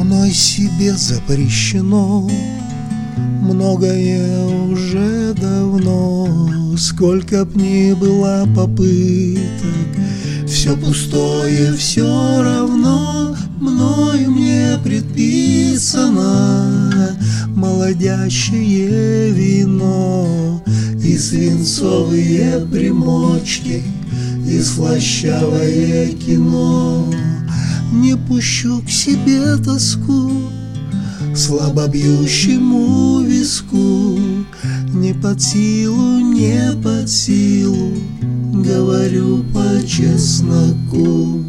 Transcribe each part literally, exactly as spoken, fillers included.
Мной себе запрещено многое уже давно. Сколько б ни было попыток, все пустое, все равно. Мною мне предписано молодящее вино и свинцовые примочки, и слащавое кино. Не пущу к себе тоску слабо бьющему виску, не под силу, не под силу, говорю по чесноку.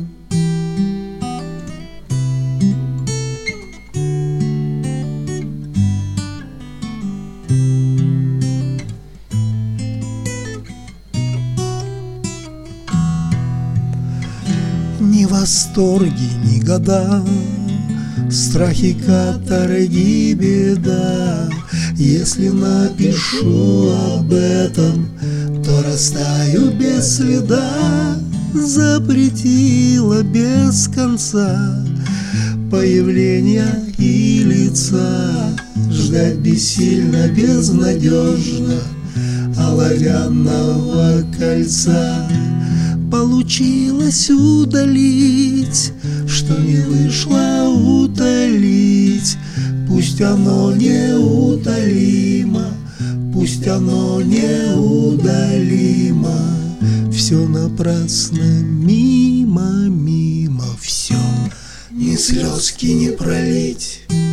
Ни восторги, ни года, страхи, каторги, беда. Если напишу об этом, то растаю без следа. Запретила без конца появления и лица, ждать бессильно, безнадежно оловянного кольца. Получилось удалить, что не вышло утолить. Пусть оно неутолимо, пусть оно неудалимо. Все напрасно, мимо, мимо, все, ни слезки не пролить.